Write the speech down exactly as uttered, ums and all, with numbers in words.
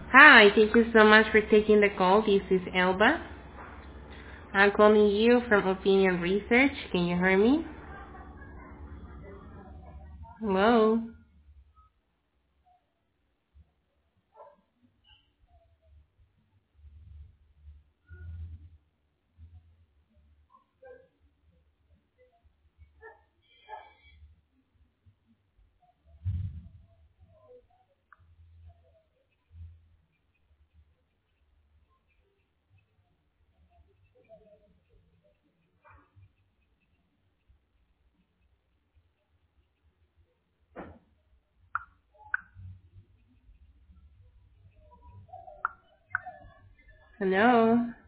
Hi, thank you so much for taking the call. This is Elba. I'm calling you from Opinion Research. Can you hear me? Hello? Hello?